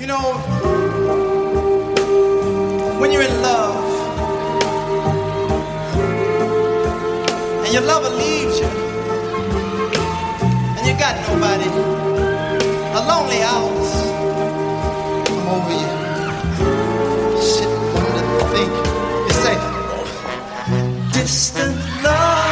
You know, when you're in love and your lover leaves you and you got nobody, a lonely hours come over you. Sit and think. You say, distant love.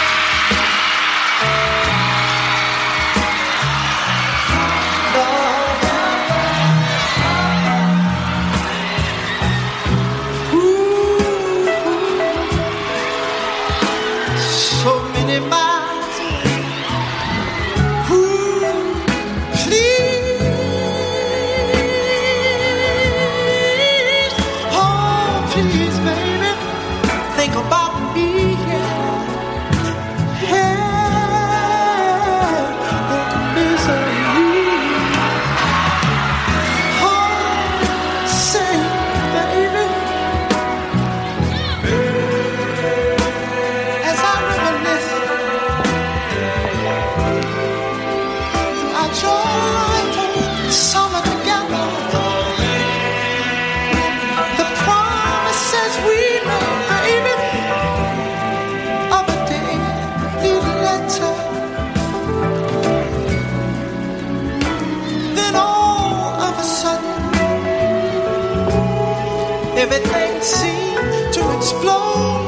Everything seemed to explode.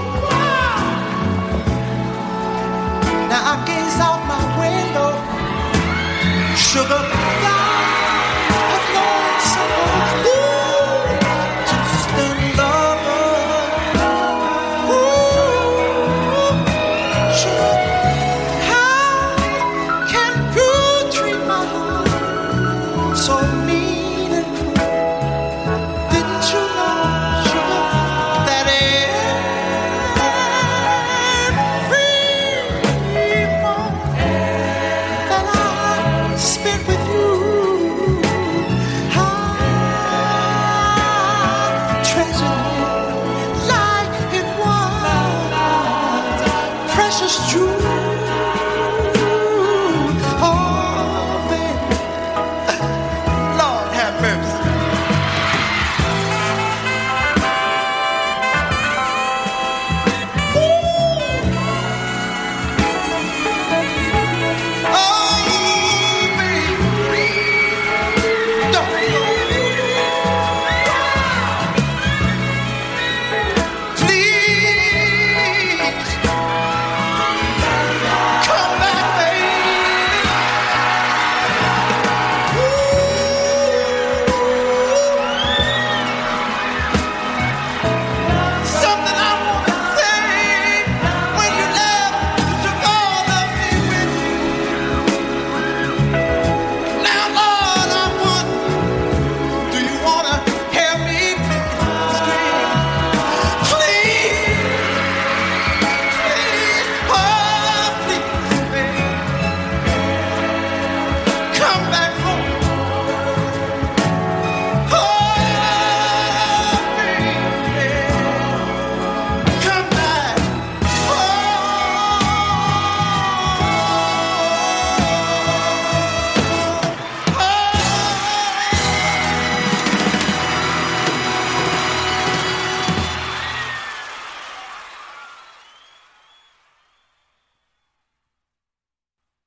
Now I gaze out my window. Sugar down, have lost some. Ooh, distant lover. Ooh, sugar, how can you treat my heart so?